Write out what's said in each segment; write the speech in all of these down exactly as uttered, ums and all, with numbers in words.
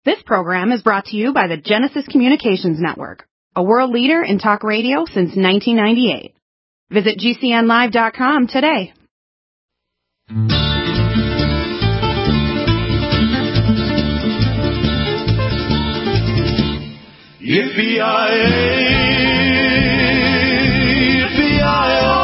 This program is brought to you by the Genesis Communications Network, a world leader in talk radio since nineteen ninety-eight. Visit G C N live dot com today. Yippee-yi-yay, yippee-yi-yo,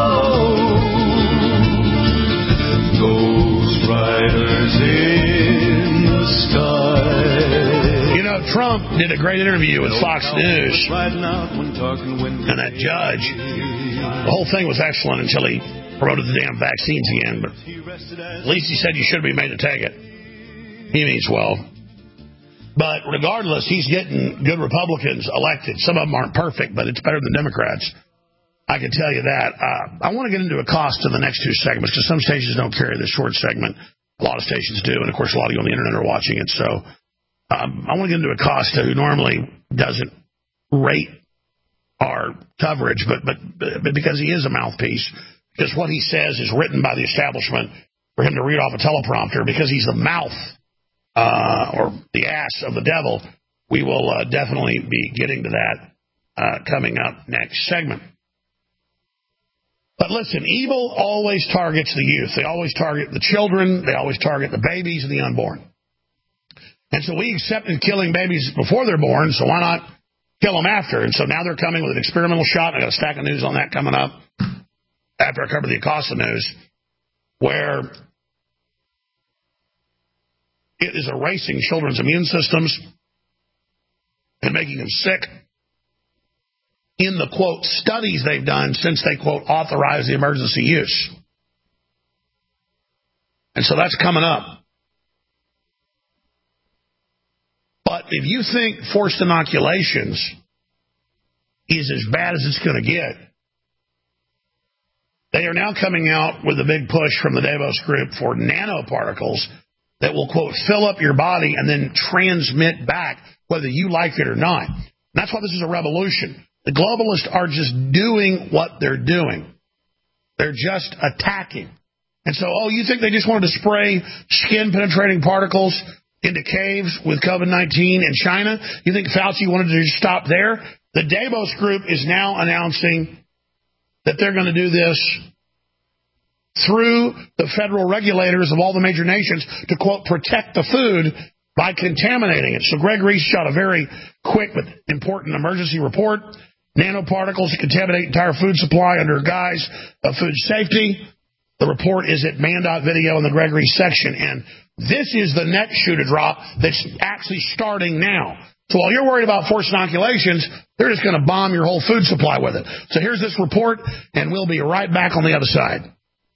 Ghost Riders in the sky. You know, Trump did a great interview with Fox News, and that judge, the whole thing was excellent until he promoted the damn vaccines again, but at least he said you should be made to take it. He means well. But regardless, he's getting good Republicans elected. Some of them aren't perfect, but it's better than Democrats. I can tell you that. Uh, I want to get into a cost in the next two segments because some stations don't carry this short segment. A lot of stations do, and of course a lot of you on the internet are watching it. So um, I want to get into a cost who normally doesn't rate our coverage, but, but but because he is a mouthpiece, because what he says is written by the establishment for him to read off a teleprompter, because he's the mouth Uh, or the ass of the devil. We will uh, definitely be getting to that uh, coming up next segment. But listen, evil always targets the youth. They always target the children. They always target the babies and the unborn. And so we accepted killing babies before they're born, so why not kill them after? And so now they're coming with an experimental shot. I got a stack of news on that coming up after I cover the Acosta news, where it is erasing children's immune systems and making them sick in the, quote, studies they've done since they, quote, authorized the emergency use. And so that's coming up. But if you think forced inoculations is as bad as it's going to get, they are now coming out with a big push from the Davos group for nanoparticles that will, quote, fill up your body and then transmit back whether you like it or not. And that's why this is a revolution. The globalists are just doing what they're doing. They're just attacking. And so, oh, you think they just wanted to spray skin-penetrating particles into caves with COVID nineteen in China? You think Fauci wanted to just stop there? The Davos group is now announcing that they're going to do this through the federal regulators of all the major nations to, quote, protect the food by contaminating it. So Greg Reese shot a very quick but important emergency report. Nanoparticles that contaminate entire food supply under guise of food safety. The report is at man dot video in the Greg Reese section. And this is the next shoe to drop that's actually starting now. So while you're worried about forced inoculations, they're just going to bomb your whole food supply with it. So here's this report, and we'll be right back on the other side.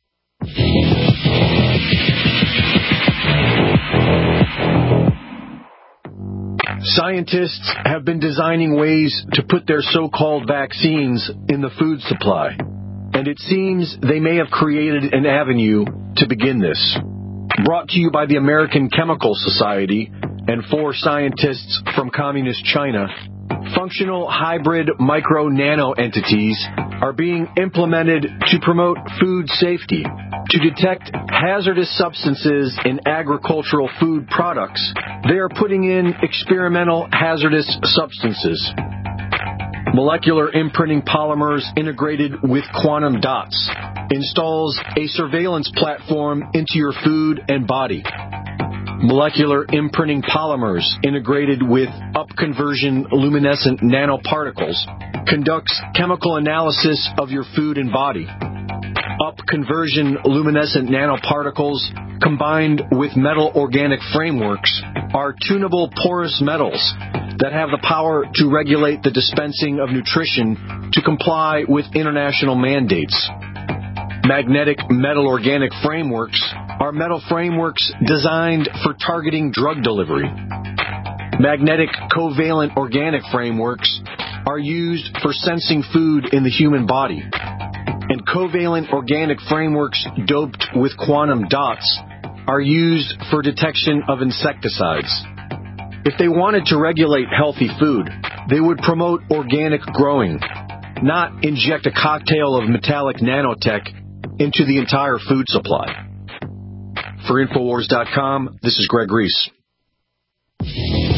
Scientists have been designing ways to put their so-called vaccines in the food supply, and it seems they may have created an avenue to begin this. Brought to you by the American Chemical Society and four scientists from Communist China, functional hybrid micro-nano entities are being implemented to promote food safety, to detect hazardous substances in agricultural food products. They are putting in experimental hazardous substances. Molecular imprinting polymers integrated with quantum dots installs a surveillance platform into your food and body. Molecular imprinting polymers integrated with upconversion luminescent nanoparticles conducts chemical analysis of your food and body. Upconversion luminescent nanoparticles combined with metal organic frameworks are tunable porous metals that have the power to regulate the dispensing of nutrition to comply with international mandates. Magnetic metal organic frameworks are metal frameworks designed for targeting drug delivery. Magnetic covalent organic frameworks are used for sensing food in the human body. And covalent organic frameworks doped with quantum dots are used for detection of insecticides. If they wanted to regulate healthy food, they would promote organic growing, not inject a cocktail of metallic nanotech into the entire food supply. For Infowars dot com, this is Greg Reese.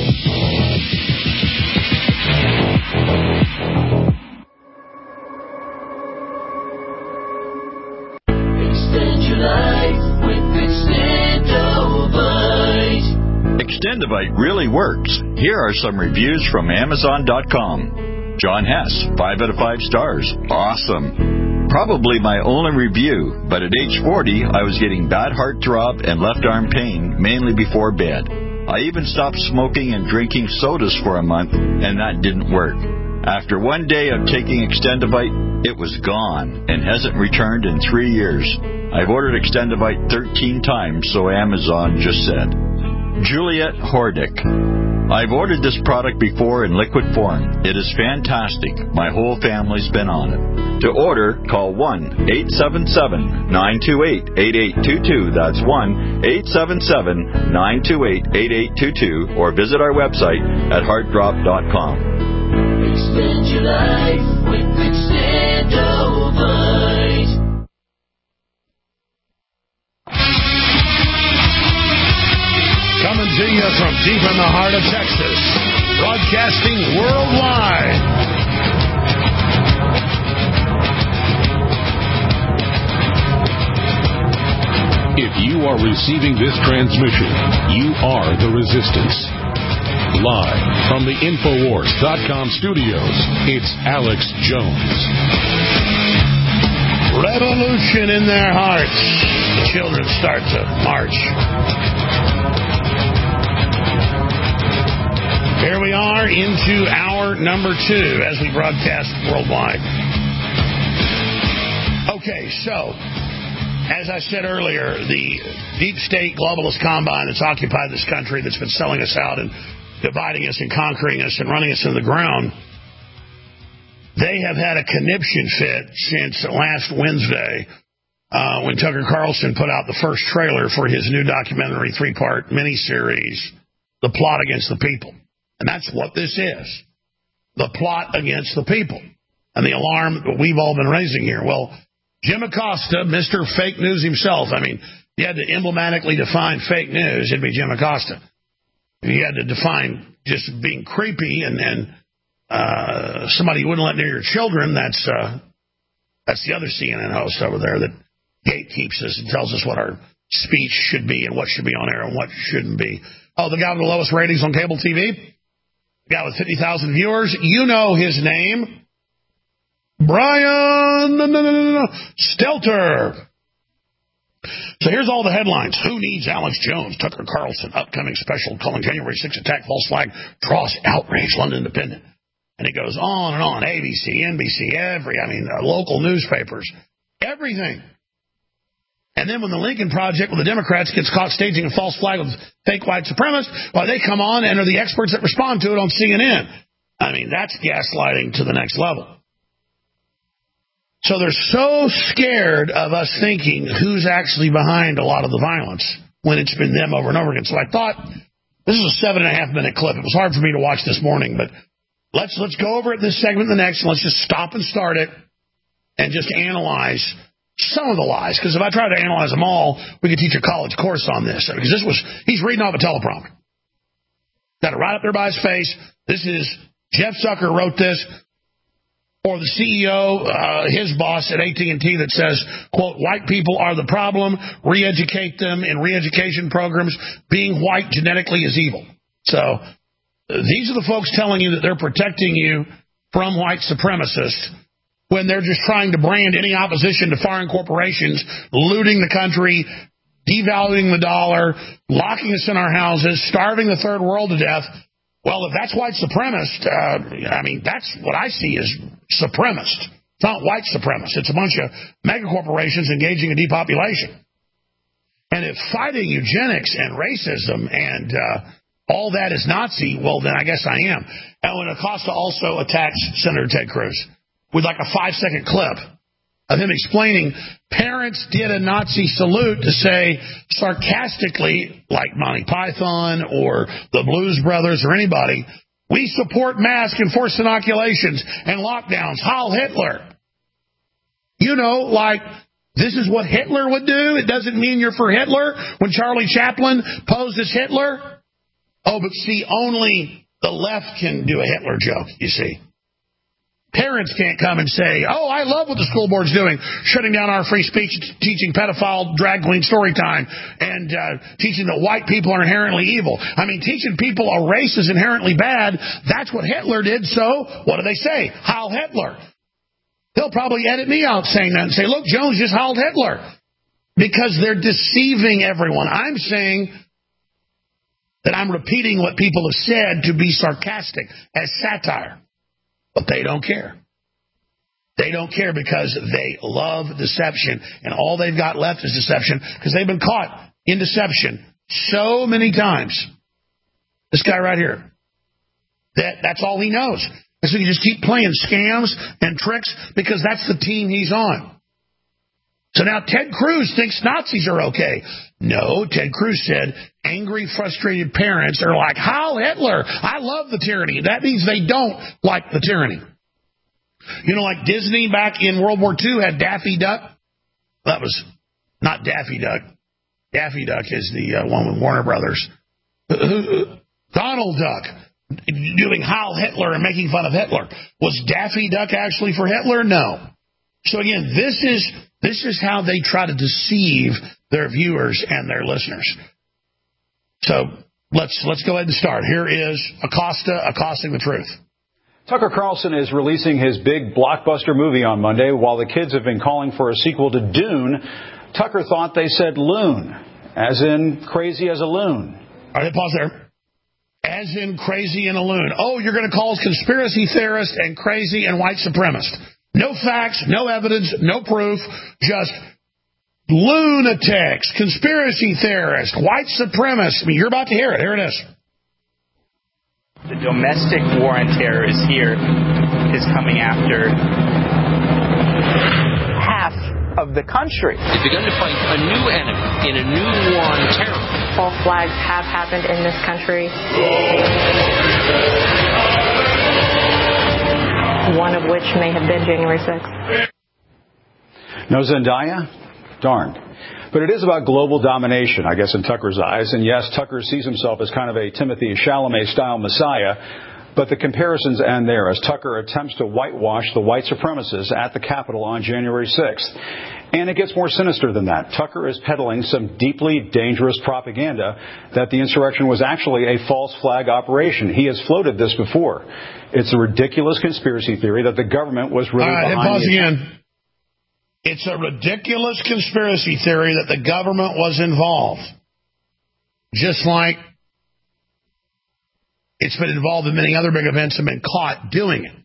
Extendivite really works. Here are some reviews from Amazon dot com. John Hess, five out of five stars. Awesome. Probably my only review, but at age forty, I was getting bad heart throb and left arm pain, mainly before bed. I even stopped smoking and drinking sodas for a month, and that didn't work. After one day of taking Extendivite, it was gone and hasn't returned in three years. I've ordered Extendivite thirteen times, so Amazon just said. Juliet Hordick. I've ordered this product before in liquid form. It is fantastic. My whole family's been on it. To order, call one eight seven seven, nine two eight, eight eight two two. That's one eight seven seven, nine two eight, eight eight two two. Or visit our website at heart drop dot com. Extend your life with Extendivite. Coming to you from deep in the heart of Texas, broadcasting worldwide. If you are receiving this transmission, you are the resistance. Live from the Infowars dot com studios, it's Alex Jones. Revolution in their hearts. The children start to march. Here we are into hour number two as we broadcast worldwide. Okay, so, as I said earlier, the deep state globalist combine that's occupied this country, that's been selling us out and dividing us and conquering us and running us in the ground, they have had a conniption fit since last Wednesday uh, when Tucker Carlson put out the first trailer for his new documentary three-part miniseries, The Plot Against the People. And that's what this is, the plot against the people, and the alarm that we've all been raising here. Well, Jim Acosta, Mister Fake News himself, I mean, you had to emblematically define fake news, it'd be Jim Acosta. If you had to define just being creepy and, and uh, somebody you wouldn't let near your children, that's uh, that's the other C N N host over there that gatekeeps us and tells us what our speech should be and what should be on air and what shouldn't be. Oh, the guy with the lowest ratings on cable T V? The guy with fifty thousand viewers? You know his name. Brian no, no, no, no, no. Stelter. So here's all the headlines. Who needs Alex Jones? Tucker Carlson, upcoming special calling January sixth attack, false flag, draws outrage, London Independent. And it goes on and on. A B C, N B C, every, I mean, uh, local newspapers, everything. And then when the Lincoln Project with the Democrats gets caught staging a false flag with fake white supremacists, well, they come on and are the experts that respond to it on C N N. I mean, that's gaslighting to the next level. So they're so scared of us thinking who's actually behind a lot of the violence when it's been them over and over again. So I thought, this is a seven and a half minute clip. It was hard for me to watch this morning, but let's let's go over it this segment and the next, and let's just stop and start it and just analyze some of the lies. Because if I tried to analyze them all, we could teach a college course on this. Because this was, he's reading off a teleprompter. Got it right up there by his face. This is, Jeff Zucker wrote this. Or the C E O, uh, his boss at A T and T that says, quote, white people are the problem, re-educate them in re-education programs, being white genetically is evil. So uh, these are the folks telling you that they're protecting you from white supremacists when they're just trying to brand any opposition to foreign corporations, looting the country, devaluing the dollar, locking us in our houses, starving the third world to death. Well, if that's white supremacist, uh, I mean, that's what I see as supremacist. It's not white supremacist. It's a bunch of mega corporations engaging in depopulation. And if fighting eugenics and racism and uh, all that is Nazi, well, then I guess I am. And when Acosta also attacks Senator Ted Cruz with like a five-second clip of him explaining parents did a Nazi salute to say sarcastically, like Monty Python or the Blues Brothers or anybody, we support mask and forced inoculations and lockdowns. Heil Hitler. You know, like, this is what Hitler would do. It doesn't mean you're for Hitler. When Charlie Chaplin posed as Hitler. Oh, but see, only the left can do a Hitler joke, you see. Parents can't come and say, oh, I love what the school board's doing, shutting down our free speech, teaching pedophile drag queen story time, and uh, teaching that white people are inherently evil. I mean, teaching people a race is inherently bad. That's what Hitler did, so what do they say? Heil Hitler. He'll probably edit me out saying that and say, look, Jones just heiled Hitler. Because they're deceiving everyone. I'm saying that I'm repeating what people have said to be sarcastic, as satire. But they don't care. They don't care because they love deception. And all they've got left is deception because they've been caught in deception so many times. This guy right here. That, that's all he knows. And so you just keep playing scams and tricks because that's the team he's on. So now Ted Cruz thinks Nazis are okay. No, Ted Cruz said angry, frustrated parents are like, Heil Hitler, I love the tyranny. That means they don't like the tyranny. You know, like Disney back in World War Two had Daffy Duck. That was not Daffy Duck. Daffy Duck is the uh, one with Warner Brothers. Donald Duck doing Heil Hitler and making fun of Hitler. Was Daffy Duck actually for Hitler? No. So again, this is this is how they try to deceive their viewers and their listeners. So let's let's go ahead and start. Here is Acosta accosting the truth. Tucker Carlson is releasing his big blockbuster movie on Monday. While the kids have been calling for a sequel to Dune, Tucker thought they said loon, as in crazy as a loon. All right, pause there. As in crazy and a loon. Oh, you're going to call us conspiracy theorist and crazy and white supremacist. No facts, no evidence, no proof, just lunatics, conspiracy theorists, white supremacists. I mean, you're about to hear it. Here it is. The domestic war on terror is here, is coming after half of the country. They've begun to fight a new enemy in a new war on terror. False flags have happened in this country. One of which may have been January sixth. No Zendaya? Darn. But it is about global domination, I guess, in Tucker's eyes. And yes, Tucker sees himself as kind of a Timothy Chalamet-style messiah. But the comparisons end there as Tucker attempts to whitewash the white supremacists at the Capitol on January sixth. And it gets more sinister than that. Tucker is peddling some deeply dangerous propaganda that the insurrection was actually a false flag operation. He has floated this before. It's a ridiculous conspiracy theory that the government was really All right, behind pause the again. It's a ridiculous conspiracy theory that the government was involved. Just like it's been involved in many other big events and been caught doing it.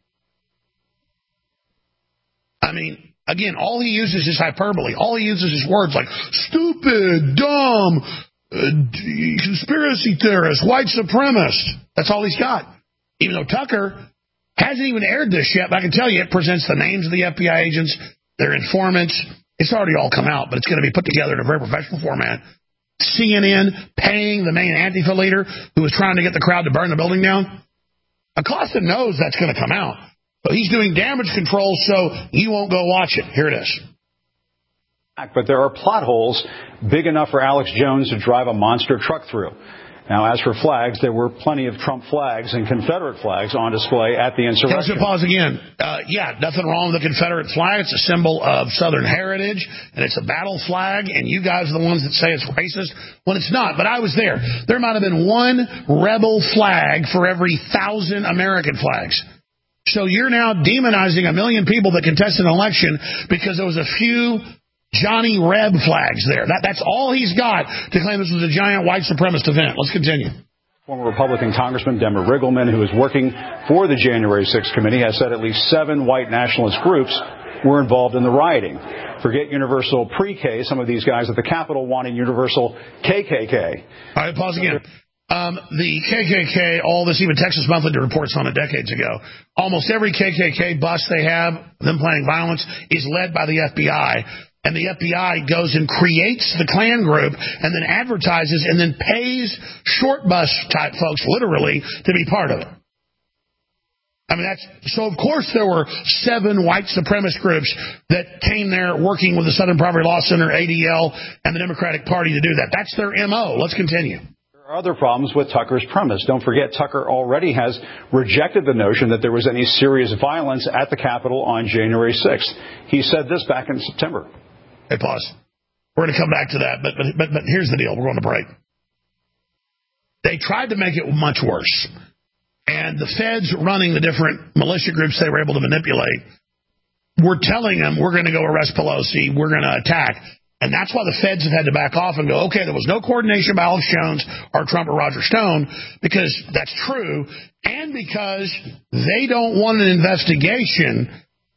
I mean, again, all he uses is hyperbole. All he uses is words like stupid, dumb, uh, d- conspiracy theorist, white supremacist. That's all he's got. Even though Tucker hasn't even aired this yet, but I can tell you it presents the names of the F B I agents, their informants. It's already all come out, but it's going to be put together in a very professional format. C N N paying the main Antifa leader who was trying to get the crowd to burn the building down. Acosta knows that's going to come out. So he's doing damage control so you won't go watch it. Here it is. But there are plot holes big enough for Alex Jones to drive a monster truck through. Now, as for flags, there were plenty of Trump flags and Confederate flags on display at the insurrection. Let's pause again. Uh, yeah, nothing wrong with the Confederate flag. It's a symbol of Southern heritage, and it's a battle flag, and you guys are the ones that say it's racist when it's not. But I was there. There might have been one rebel flag for every thousand American flags. So you're now demonizing a million people that contested an election because there was a few Johnny Reb flags there. That, that's all he's got to claim this was a giant white supremacist event. Let's continue. Former Republican Congressman Demmer Riggleman, who is working for the January sixth committee, has said at least seven white nationalist groups were involved in the rioting. Forget universal pre-K. Some of these guys at the Capitol wanting universal K K K. All right, pause again. Um, the K K K, all this, even Texas Monthly did reports on it decades ago. Almost every K K K bust they have, them planning violence, is led by the F B I. And the F B I goes and creates the Klan group and then advertises and then pays short bus type folks, literally, to be part of it. I mean, that's so. Of course, there were seven white supremacist groups that came there working with the Southern Poverty Law Center, A D L, and the Democratic Party to do that. That's their M O. Let's continue. There are other problems with Tucker's premise. Don't forget, Tucker already has rejected the notion that there was any serious violence at the Capitol on January sixth. He said this back in September. Hey, pause. We're going to come back to that, but, but, but, but here's the deal. We're going to break. They tried to make it much worse. And the feds running the different militia groups they were able to manipulate were telling them, we're going to go arrest Pelosi, we're going to attack. And that's why the feds have had to back off and go, okay, there was no coordination by Alex Jones or Trump or Roger Stone, because that's true, and because they don't want an investigation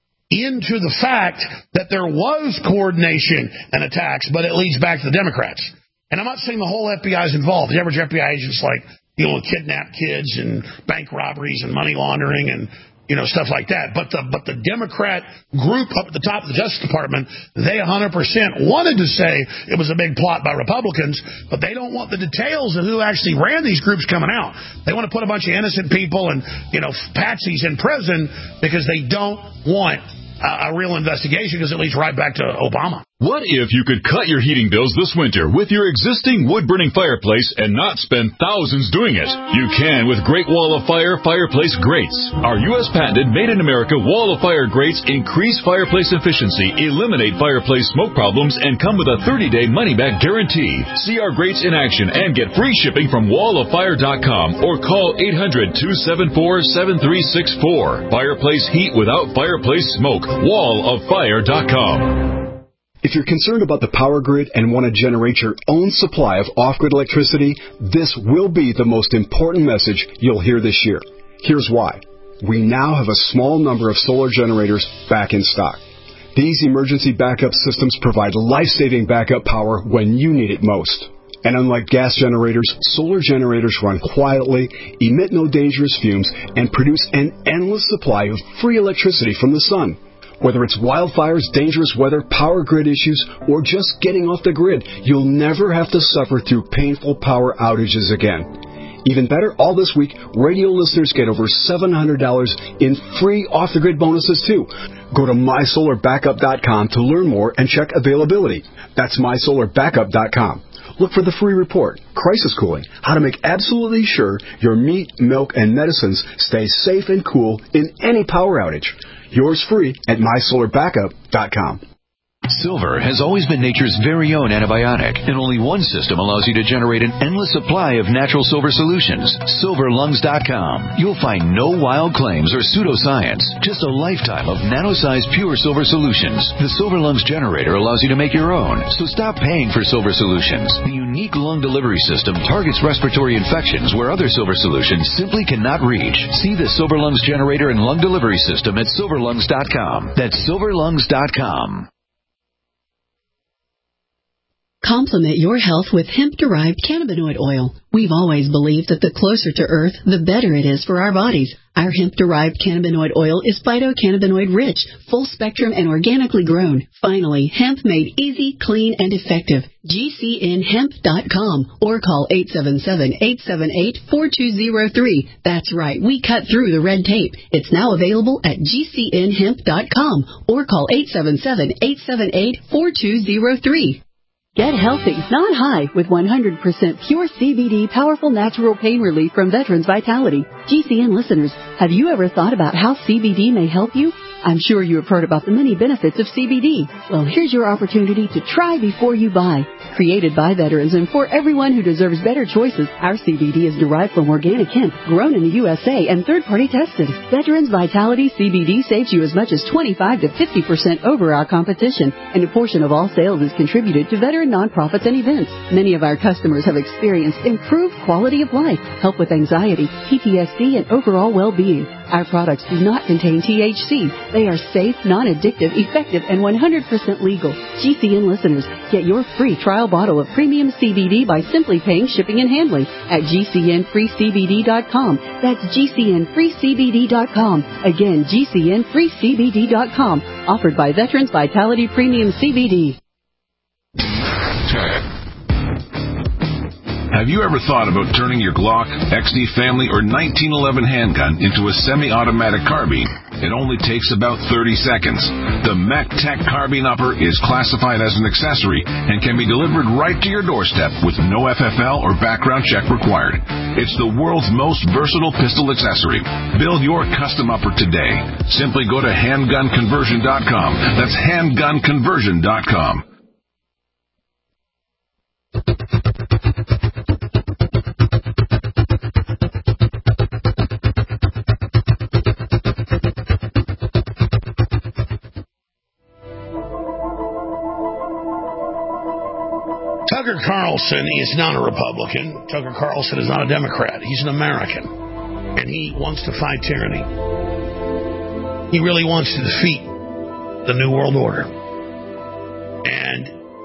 into the fact that there was coordination and attacks, but it leads back to the Democrats. And I'm not saying the whole F B I is involved. The average F B I agent's like dealing with kidnapped kids and bank robberies and money laundering and you know, stuff like that. But the but the Democrat group up at the top of the Justice Department, they one hundred percent wanted to say it was a big plot by Republicans, but they don't want the details of who actually ran these groups coming out. They want to put a bunch of innocent people and, you know, patsies in prison because they don't want a, a real investigation, because it leads right back to Obama. What if you could cut your heating bills this winter with your existing wood-burning fireplace and not spend thousands doing it? You can with Great Wall of Fire fireplace grates. Our U S patented made-in-America Wall of Fire grates increase fireplace efficiency, eliminate fireplace smoke problems, and come with a thirty-day money-back guarantee. See our grates in action and get free shipping from wall of fire dot com or call eight hundred, two seven four, seven three six four. Fireplace heat without fireplace smoke. wall of fire dot com. If you're concerned about the power grid and want to generate your own supply of off-grid electricity, this will be the most important message you'll hear this year. Here's why. We now have a small number of solar generators back in stock. These emergency backup systems provide life-saving backup power when you need it most. And unlike gas generators, solar generators run quietly, emit no dangerous fumes, and produce an endless supply of free electricity from the sun. Whether it's wildfires, dangerous weather, power grid issues, or just getting off the grid, you'll never have to suffer through painful power outages again. Even better, all this week, radio listeners get over seven hundred dollars in free off-the-grid bonuses, too. Go to my solar backup dot com to learn more and check availability. That's my solar backup dot com. Look for the free report, Crisis Cooling, how to make absolutely sure your meat, milk, and medicines stay safe and cool in any power outage. Yours free at my solar backup dot com. Silver has always been nature's very own antibiotic, and only one system allows you to generate an endless supply of natural silver solutions. silver lungs dot com. You'll find no wild claims or pseudoscience, just a lifetime of nano-sized pure silver solutions. The Silver Lungs generator allows you to make your own, so stop paying for silver solutions. The unique lung delivery system targets respiratory infections where other silver solutions simply cannot reach. See the Silver Lungs generator and lung delivery system at silver lungs dot com. That's silver lungs dot com. Complement your health with hemp-derived cannabinoid oil. We've always believed that the closer to Earth, the better it is for our bodies. Our hemp-derived cannabinoid oil is phytocannabinoid-rich, full-spectrum, and organically grown. Finally, hemp made easy, clean, and effective. G C N hemp dot com or call eight seven seven, eight seven eight, four two zero three. That's right, we cut through the red tape. It's now available at G C N hemp dot com or call eight seven seven, eight seven eight, four two zero three. Get healthy, not high, with one hundred percent pure C B D powerful natural pain relief from Veterans Vitality. G C N listeners, have you ever thought about how C B D may help you? I'm sure you have heard about the many benefits of C B D. Well, here's your opportunity to try before you buy. Created by veterans and for everyone who deserves better choices, our C B D is derived from organic hemp, grown in the U S A and third-party tested. Veterans Vitality C B D saves you as much as twenty-five to fifty percent over our competition, and a portion of all sales is contributed to veteran nonprofits and events. Many of our customers have experienced improved quality of life, help with anxiety, P T S D, and overall well-being. Our products do not contain T H C. They are safe, non-addictive, effective, and one hundred percent legal. G C N listeners, get your free trial bottle of premium C B D by simply paying shipping and handling at G C N free C B D dot com. That's G C N free C B D dot com. Again, G C N free C B D dot com. Offered by Veterans Vitality Premium C B D. Have you ever thought about turning your Glock, X D Family, or nineteen eleven handgun into a semi-automatic carbine? It only takes about thirty seconds. The MacTech Carbine Upper is classified as an accessory and can be delivered right to your doorstep with no F F L or background check required. It's the world's most versatile pistol accessory. Build your custom upper today. Simply go to handgun conversion dot com. That's handgun conversion dot com. Tucker Carlson is not a Republican. Tucker Carlson is not a Democrat. He's an American. And he wants to fight tyranny. He really wants to defeat the New World Order. And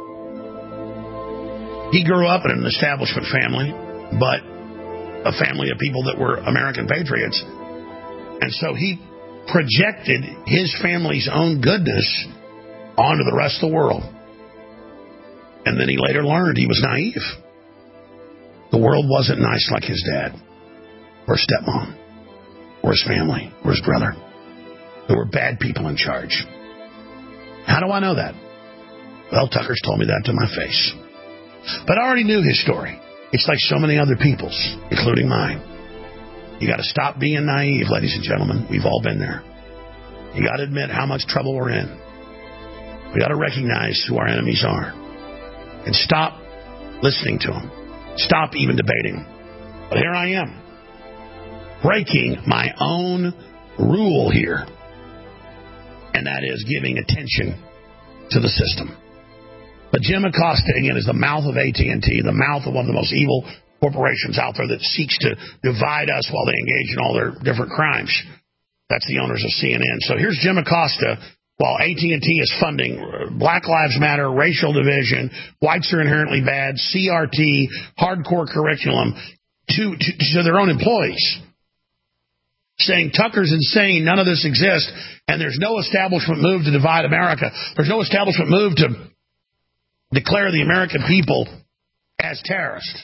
he grew up in an establishment family, but a family of people that were American patriots. And so he projected his family's own goodness onto the rest of the world. And then he later learned he was naive. The world wasn't nice like his dad, or his stepmom, or his family, or his brother. There were bad people in charge. How do I know that? Well, Tucker's told me that to my face. But I already knew his story. It's like so many other people's, including mine. You got to stop being naive, ladies and gentlemen. We've all been there. You got to admit how much trouble we're in. We got to recognize who our enemies are. And stop listening to them. Stop even debating them. But here I am, breaking my own rule here. And that is giving attention to the system. But Jim Acosta, again, is the mouth of A T and T, the mouth of one of the most evil corporations out there that seeks to divide us while they engage in all their different crimes. That's the owners of C N N. So here's Jim Acosta. While A T and T is funding Black Lives Matter, racial division, whites are inherently bad, C R T, hardcore curriculum to, to, to their own employees, saying Tucker's insane, none of this exists, and there's no establishment move to divide America. There's no establishment move to declare the American people as terrorists.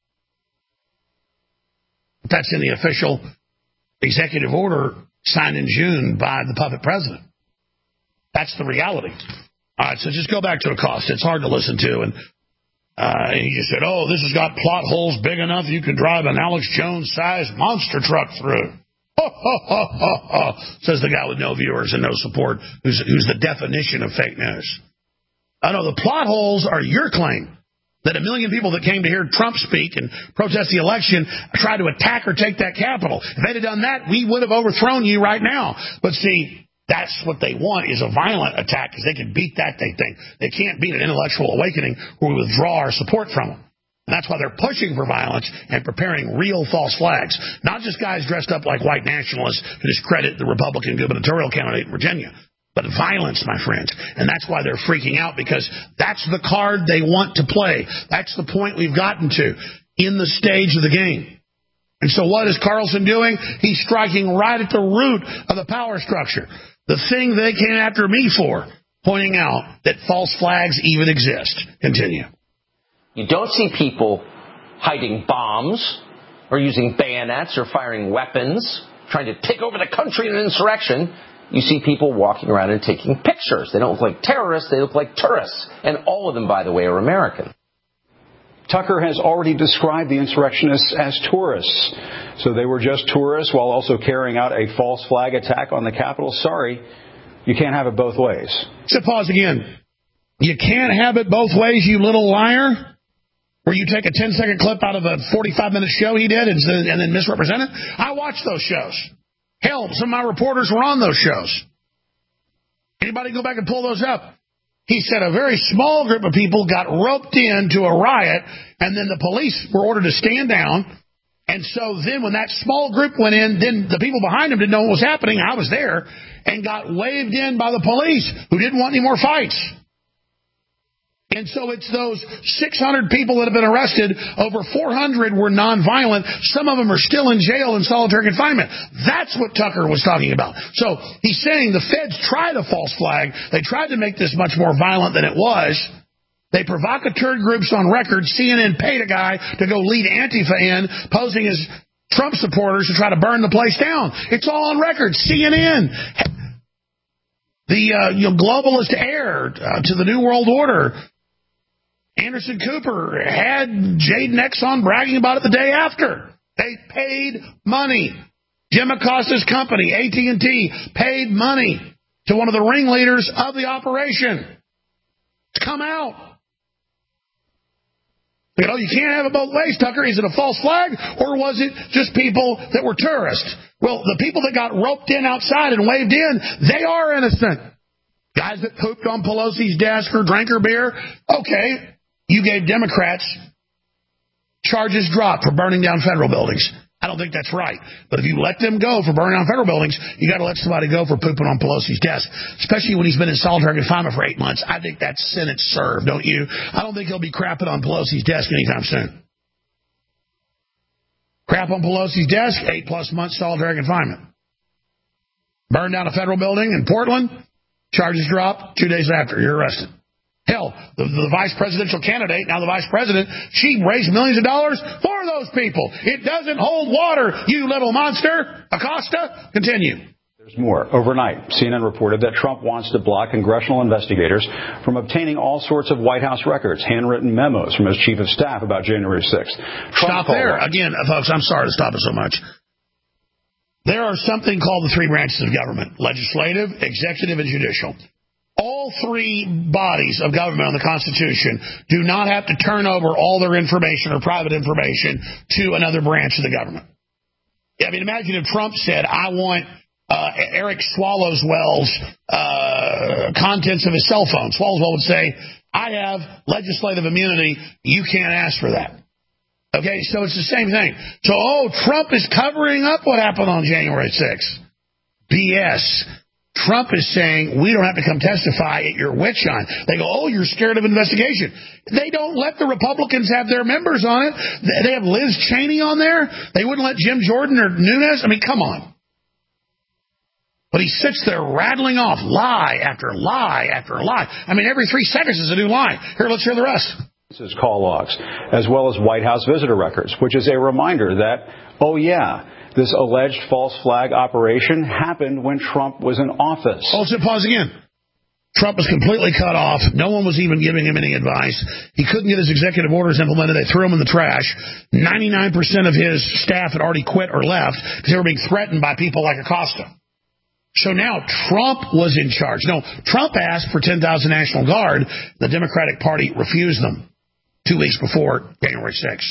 That's in the official executive order signed in June by the puppet president. That's the reality. All right, so just go back to Acosta. It's hard to listen to. And uh, he just said, oh, this has got plot holes big enough you can drive an Alex Jones-sized monster truck through. Ho, ho, ho, ho, ho, says the guy with no viewers and no support, who's, who's the definition of fake news. I know the plot holes are your claim that a million people that came to hear Trump speak and protest the election tried to attack or take that Capitol. If they'd have done that, we would have overthrown you right now. But see, that's what they want, is a violent attack, because they can beat that, they think. They can't beat an intellectual awakening where we withdraw our support from them. And that's why they're pushing for violence and preparing real false flags. Not just guys dressed up like white nationalists to discredit the Republican gubernatorial candidate in Virginia, but violence, my friends. And that's why they're freaking out, because that's the card they want to play. That's the point we've gotten to in the stage of the game. And so what is Carlson doing? He's striking right at the root of the power structure. The thing they came after me for, pointing out that false flags even exist. Continue. You don't see people hiding bombs or using bayonets or firing weapons, trying to take over the country in an insurrection. You see people walking around and taking pictures. They don't look like terrorists. They look like tourists. And all of them, by the way, are American. Tucker has already described the insurrectionists as tourists. So they were just tourists while also carrying out a false flag attack on the Capitol. Sorry, you can't have it both ways. So pause again. You can't have it both ways, you little liar? Where you take a ten-second clip out of a forty-five minute show he did and, and then misrepresent it? I watched those shows. Hell, some of my reporters were on those shows. Anybody go back and pull those up? He said a very small group of people got roped into a riot, and then the police were ordered to stand down. And so then when that small group went in, then the people behind them didn't know what was happening. I was there, and got waved in by the police who didn't want any more fights. And so it's those six hundred people that have been arrested. Over four hundred were nonviolent. Some of them are still in jail in solitary confinement. That's what Tucker was talking about. So he's saying the feds tried a false flag. They tried to make this much more violent than it was. They provocateur groups on record. C N N paid a guy to go lead Antifa in, posing as Trump supporters to try to burn the place down. It's all on record. C N N the uh, you know, globalist heir uh, to the New World Order, Anderson Cooper, had Jayden Exxon bragging about it the day after. They paid money. Jim Acosta's company, A T and T, paid money to one of the ringleaders of the operation to come out. You know, you can't have it both ways, Tucker. Is it a false flag, or was it just people that were tourists? Well, the people that got roped in outside and waved in, they are innocent. Guys that pooped on Pelosi's desk or drank her beer, okay, you gave Democrats charges dropped for burning down federal buildings. I don't think that's right. But if you let them go for burning down federal buildings, you got to let somebody go for pooping on Pelosi's desk, especially when he's been in solitary confinement for eight months. I think that's sentence served, don't you? I don't think he'll be crapping on Pelosi's desk anytime soon. Crap on Pelosi's desk, eight plus months solitary confinement. Burn down a federal building in Portland, charges drop, two days after, you're arrested. Hell, the, the vice presidential candidate, now the vice president, she raised millions of dollars for those people. It doesn't hold water, you little monster. Acosta, continue. There's more. Overnight, C N N reported that Trump wants to block congressional investigators from obtaining all sorts of White House records, handwritten memos from his chief of staff about January sixth. Trump stop there. On. Again, folks, I'm sorry to stop it so much. There are something called the three branches of government, legislative, executive, and judicial. All three bodies of government on the Constitution do not have to turn over all their information or private information to another branch of the government. I mean, imagine if Trump said, I want uh, Eric Swallowswell's uh, contents of his cell phone. Swallowswell would say, I have legislative immunity. You can't ask for that. Okay, so it's the same thing. So, oh, Trump is covering up what happened on January sixth. B S. Trump is saying, we don't have to come testify at your witch hunt. They go, oh, you're scared of investigation. They don't let the Republicans have their members on it. They have Liz Cheney on there. They wouldn't let Jim Jordan or Nunes. I mean, come on. But he sits there rattling off lie after lie after lie. I mean, every three seconds is a new lie. Here, let's hear the rest. This is call logs, as well as White House visitor records, which is a reminder that, oh, yeah, this alleged false flag operation happened when Trump was in office. Oh, so pause again. Trump was completely cut off. No one was even giving him any advice. He couldn't get his executive orders implemented. They threw him in the trash. ninety-nine percent of his staff had already quit or left because they were being threatened by people like Acosta. So now Trump was in charge. No, Trump asked for ten thousand National Guard. The Democratic Party refused them two weeks before January sixth.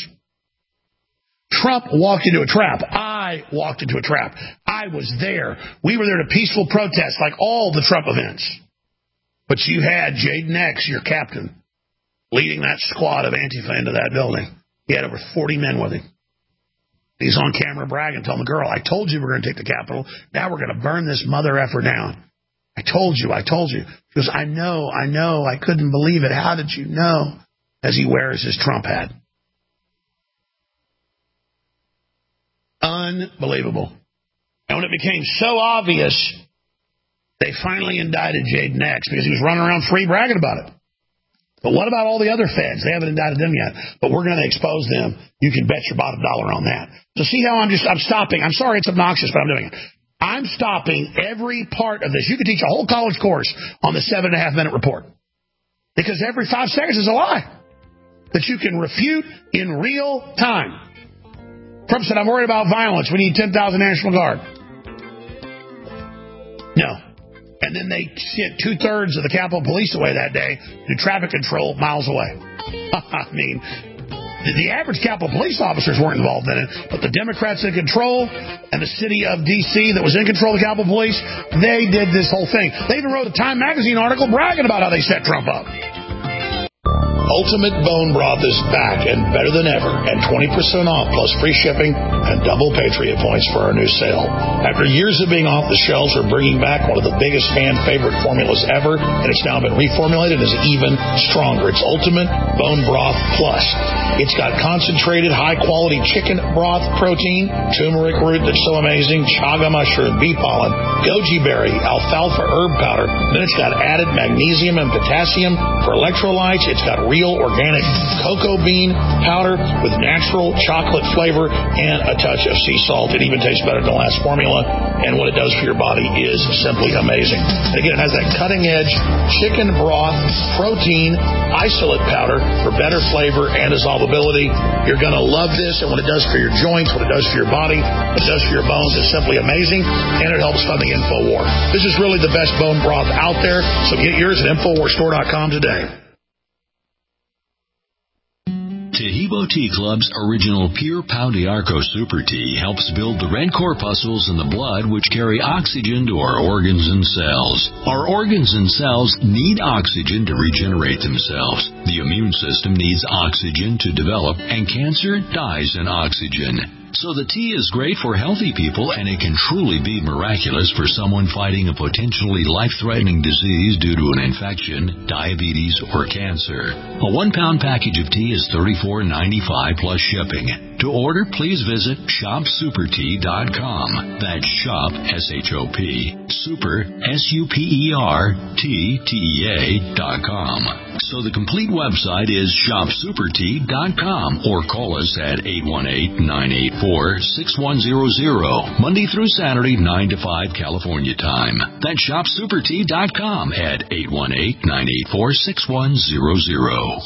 Trump walked into a trap. I walked into a trap. I was there. We were there to peaceful protest like all the Trump events. But you had Jayden X, your captain, leading that squad of Antifa into that building. He had over forty men with him. He's on camera bragging, telling the girl, I told you we we're going to take the Capitol. Now we're going to burn this mother effer down. I told you, I told you. She goes, I know, I know. I couldn't believe it. How did you know? As he wears his Trump hat. Unbelievable. And when it became so obvious, they finally indicted Jayden X because he was running around free bragging about it. But what about all the other feds? They haven't indicted them yet, but we're going to expose them. You can bet your bottom dollar on that. So see how I'm just, I'm stopping. I'm sorry it's obnoxious, but I'm doing it. I'm stopping every part of this. You could teach a whole college course on the seven and a half minute report because every five seconds is a lie that you can refute in real time. Trump said, I'm worried about violence. We need ten thousand National Guard. No. And then they sent two-thirds of the Capitol Police away that day to do traffic control miles away. I mean, the, the average Capitol Police officers weren't involved in it, but the Democrats in control and the city of D C that was in control of the Capitol Police, they did this whole thing. They even wrote a Time Magazine article bragging about how they set Trump up. Ultimate Bone Broth is back and better than ever, and twenty percent off plus free shipping and double Patriot points for our new sale. After years of being off the shelves, we're bringing back one of the biggest fan favorite formulas ever, and it's now been reformulated as even stronger. It's Ultimate Bone Broth Plus. It's got concentrated, high-quality chicken broth protein, turmeric root that's so amazing, chaga mushroom, bee pollen, goji berry, alfalfa herb powder. Then it's got added magnesium and potassium for electrolytes. It's got real real organic cocoa bean powder with natural chocolate flavor and a touch of sea salt. It even tastes better than the last formula, and what it does for your body is simply amazing. And again, it has that cutting-edge chicken broth protein isolate powder for better flavor and dissolvability. You're going to love this, and what it does for your joints, what it does for your body, what it does for your bones is simply amazing, and it helps fund the InfoWar. This is really the best bone broth out there, so get yours at Infowar Store dot com today. Taheebo Tea Club's original Pure Pau d'Arco Super Tea helps build the red corpuscles in the blood which carry oxygen to our organs and cells. Our organs and cells need oxygen to regenerate themselves. The immune system needs oxygen to develop, and cancer dies in oxygen. So the tea is great for healthy people, and it can truly be miraculous for someone fighting a potentially life-threatening disease due to an infection, diabetes, or cancer. A one-pound package of tea is thirty-four ninety-five plus shipping. To order, please visit shop super tea dot com. That's shop, S H O P, super, S U P E R, T, T E A dot com. So the complete website is shop super tea dot com, or call us at eight one eight, nine eight four, six one zero zero, Monday through Saturday, nine to five California time. That's shop super tea dot com at eight one eight, nine eight four, six one zero zero.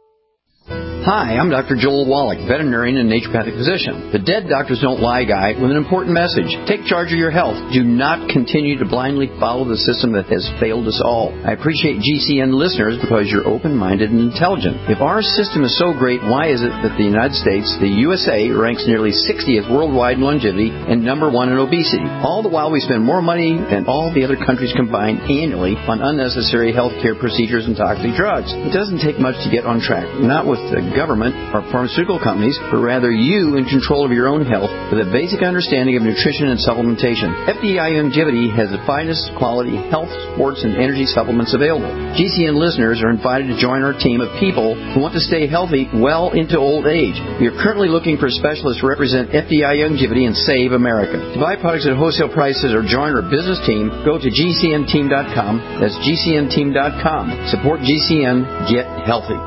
Hi, I'm Doctor Joel Wallach, veterinarian and naturopathic physician. The Dead Doctors Don't Lie guy with an important message. Take charge of your health. Do not continue to blindly follow the system that has failed us all. I appreciate G C N listeners because you're open-minded and intelligent. If our system is so great, why is it that the United States, the U S A, ranks nearly sixtieth worldwide in longevity and number one in obesity? All the while we spend more money than all the other countries combined annually on unnecessary healthcare procedures and toxic drugs. It doesn't take much to get on track. Not with the government or pharmaceutical companies, but rather you in control of your own health with a basic understanding of nutrition and supplementation. F D I Longevity has the finest quality health, sports, and energy supplements available. G C N listeners are invited to join our team of people who want to stay healthy well into old age. We are currently looking for specialists to represent F D I Longevity and Save America. To buy products at wholesale prices or join our business team, go to G C N team dot com. That's G C N team dot com. Support G C N. Get healthy.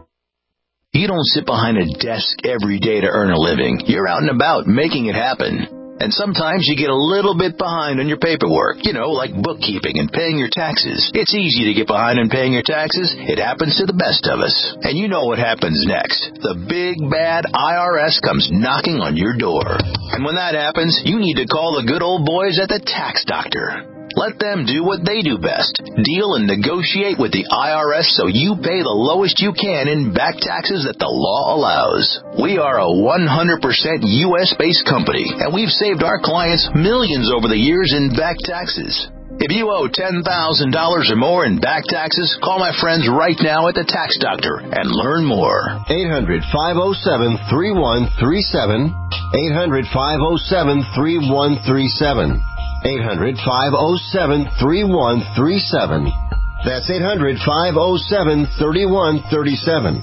You don't sit behind a desk every day to earn a living. You're out and about making it happen. And sometimes you get a little bit behind on your paperwork, you know, like bookkeeping and paying your taxes. It's easy to get behind on paying your taxes. It happens to the best of us. And you know what happens next. The big, bad I R S comes knocking on your door. And when that happens, you need to call the good old boys at the Tax Doctor. Let them do what they do best. Deal and negotiate with the I R S so you pay the lowest you can in back taxes that the law allows. We are a one hundred percent U S-based company, and we've saved our clients millions over the years in back taxes. If you owe ten thousand dollars or more in back taxes, call my friends right now at the Tax Doctor and learn more. eight hundred, five oh seven, three one three seven. eight hundred, five oh seven, three one three seven. eight hundred, five oh seven, three one three seven. That's eight hundred, five oh seven, three one three seven.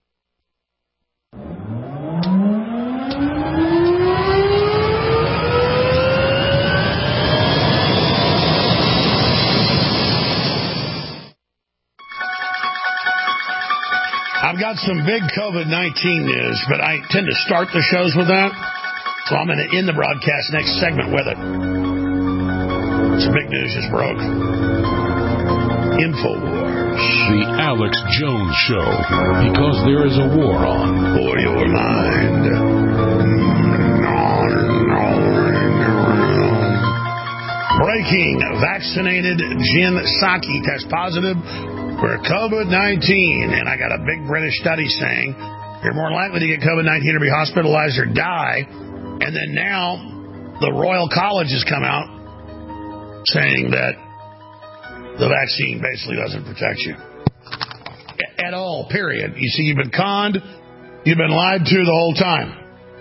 I've got some big COVID nineteen news, but I tend to start the shows with that, so I'm going to end the broadcast next segment with it. Some big news just broke. InfoWars. The Alex Jones Show, because there is a war on. For your mind. Breaking. Vaccinated Jen Psaki tests positive for COVID nineteen. And I got a big British study saying you're more likely to get COVID nineteen or be hospitalized or die. And then now the Royal College has come out saying that the vaccine basically doesn't protect you at all, period. You see, you've been conned, you've been lied to the whole time.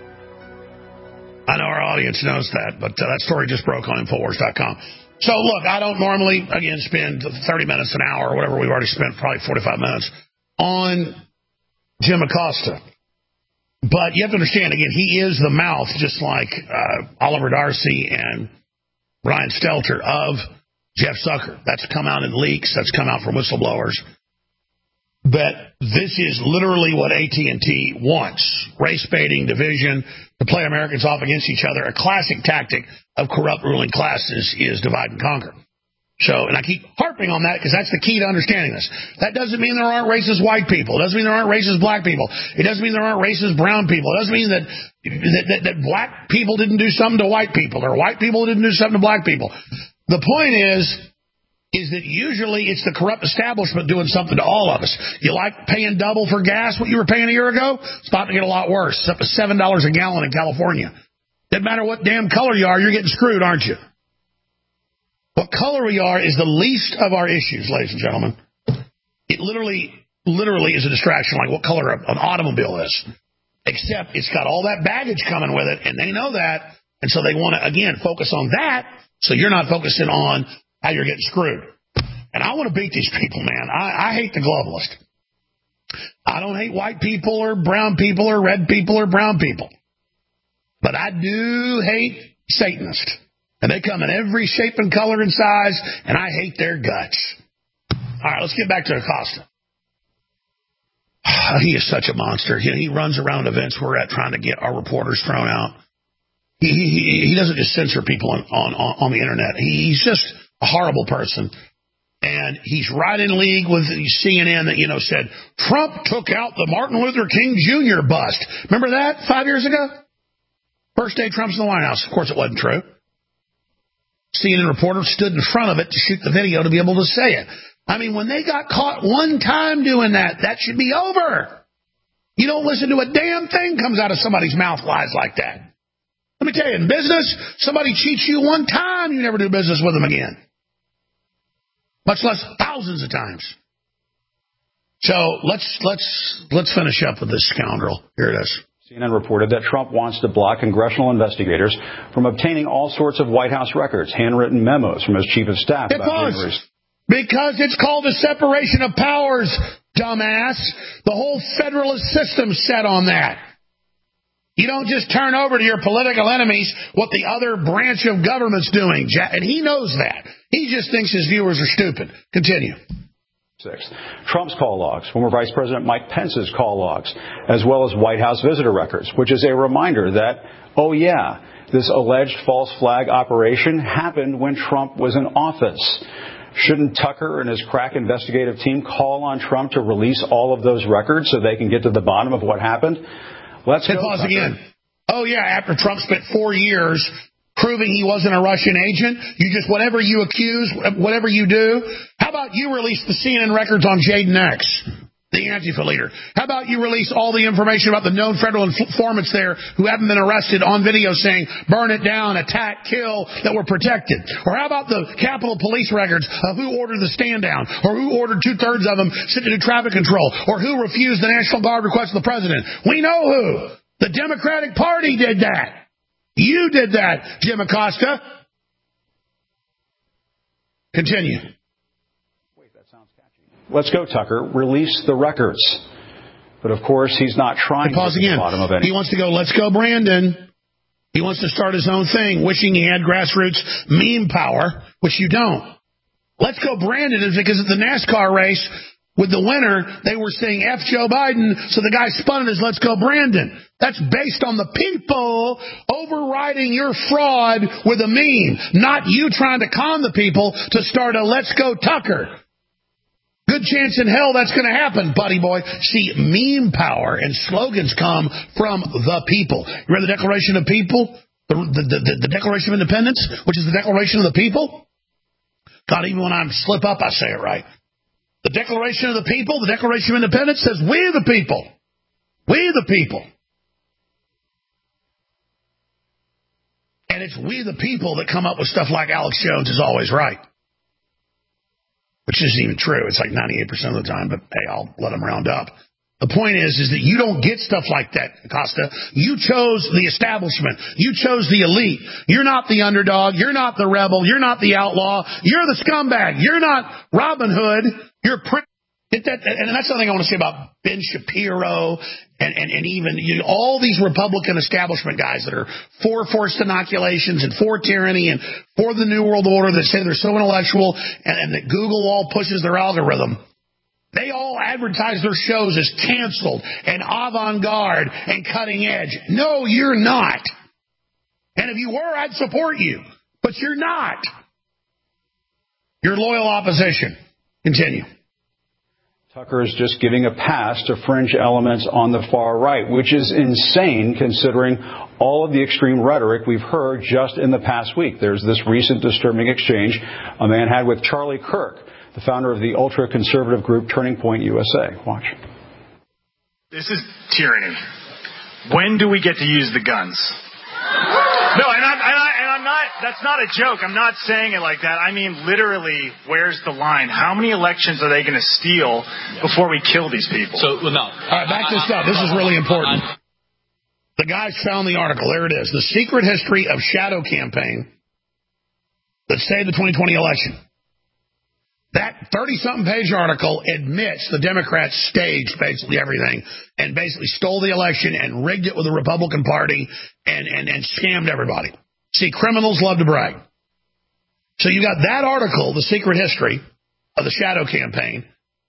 I know our audience knows that, but uh, that story just broke on Infowars dot com. So, look, I don't normally, again, spend thirty minutes, an hour, or whatever we've already spent, probably forty-five minutes, on Jim Acosta. But you have to understand, again, he is the mouth, just like uh, Oliver Darcy and Brian Stelter, of Jeff Zucker. That's come out in leaks. That's come out from whistleblowers. But this is literally what A T and T wants. Race baiting, division, to play Americans off against each other. A classic tactic of corrupt ruling classes is divide and conquer. So, and I keep harping on that because that's the key to understanding this. That doesn't mean there aren't racist white people. It doesn't mean there aren't racist black people. It doesn't mean there aren't racist brown people. It doesn't mean that that, that, that black people didn't do something to white people or white people didn't do something to black people. The point is, is that usually it's the corrupt establishment doing something to all of us. You like paying double for gas, what you were paying a year ago? It's about to get a lot worse. It's up to seven dollars a gallon in California. Doesn't matter what damn color you are, you're getting screwed, aren't you? What color we are is the least of our issues, ladies and gentlemen. It literally, literally is a distraction, like what color an automobile is. Except it's got all that baggage coming with it, and they know that, and so they want to, again, focus on that, so you're not focusing on how you're getting screwed. And I want to beat these people, man. I, I hate the globalist. I don't hate white people or brown people or red people or brown people. But I do hate Satanists. And they come in every shape and color and size, and I hate their guts. All right, let's get back to Acosta. He is such a monster. He, he runs around events we're at trying to get our reporters thrown out. He, he, he doesn't just censor people on, on, on the Internet. He's just a horrible person. And he's right in league with C N N that, you know, said, Trump took out the Martin Luther King Junior bust. Remember that five years ago? First day Trump's in the White House. Of course, it wasn't true. C N N reporter stood in front of it to shoot the video to be able to say it. I mean, when they got caught one time doing that, that should be over. You don't listen to a damn thing comes out of somebody's mouth lies like that. Let me tell you, in business, somebody cheats you one time, you never do business with them again. Much less thousands of times. So let's let's let's finish up with this scoundrel. Here it is. C N N reported that Trump wants to block congressional investigators from obtaining all sorts of White House records, handwritten memos from his chief of staff. Because, because it's called a separation of powers, dumbass. The whole federalist system's set on that. You don't just turn over to your political enemies what the other branch of government's doing. And he knows that. He just thinks his viewers are stupid. Continue. Six. Trump's call logs, former Vice President Mike Pence's call logs, as well as White House visitor records, which is a reminder that, oh yeah, this alleged false flag operation happened when Trump was in office. Shouldn't Tucker and his crack investigative team call on Trump to release all of those records so they can get to the bottom of what happened? Let's go, pause again. Oh yeah, after Trump spent four years proving he wasn't a Russian agent, you just, whatever you accuse, whatever you do. How about you release the C N N records on Jaden X, the Antifa leader? How about you release all the information about the known federal informants there who haven't been arrested on video saying, burn it down, attack, kill, that were protected? Or how about the Capitol Police records of who ordered the stand down, or who ordered two-thirds of them sent to do traffic control, or who refused the National Guard request of the president? We know who. The Democratic Party did that. You did that, Jim Acosta. Continue. Wait, that sounds catchy. Let's go, Tucker. Release the records. But of course, he's not trying to get to the bottom of it. He wants to go, let's go, Brandon. He wants to start his own thing, wishing he had grassroots meme power, which you don't. Let's go, Brandon, is because at the NASCAR race, with the winner, they were saying F Joe Biden, so the guy spun it as let's go Brandon. That's based on the people overriding your fraud with a meme, not you trying to con the people to start a let's go Tucker. Good chance in hell that's going to happen, buddy boy. See, meme power and slogans come from the people. You read the Declaration of People? The, the, the, the Declaration of Independence, which is the Declaration of the People? God, even when I slip up, I say it right. The Declaration of the People, the Declaration of Independence says, we the people. We the people. And it's we the people that come up with stuff like Alex Jones is always right. Which isn't even true. It's like ninety-eight percent of the time, but hey, I'll let them round up. The point is, is that you don't get stuff like that, Acosta. You chose the establishment. You chose the elite. You're not the underdog. You're not the rebel. You're not the outlaw. You're the scumbag. You're not Robin Hood. You're pretty. Get that, and that's something I want to say about Ben Shapiro and, and, and even you know, all these Republican establishment guys that are for forced inoculations and for tyranny and for the New World Order that say they're so intellectual and, and that Google all pushes their algorithm. They all advertise their shows as canceled and avant-garde and cutting edge. No, you're not. And if you were, I'd support you. But you're not. You're loyal opposition. Continue. Tucker is just giving a pass to fringe elements on the far right, which is insane considering all of the extreme rhetoric we've heard just in the past week. There's this recent disturbing exchange a man had with Charlie Kirk, the founder of the ultra-conservative group Turning Point U S A. Watch. This is tyranny. When do we get to use the guns? No, and I'm, and, I, and I'm not, that's not a joke. I'm not saying it like that. I mean, literally, where's the line? How many elections are they going to steal before we kill these people? So, well, no. All right, back this up. This is really important. The guys found the article. There it is. The secret history of shadow campaign that saved the twenty twenty election. That thirty-something page article admits the Democrats staged basically everything and basically stole the election and rigged it with the Republican Party and, and, and scammed everybody. See, criminals love to brag. So you got that article, The Secret History of the Shadow Campaign,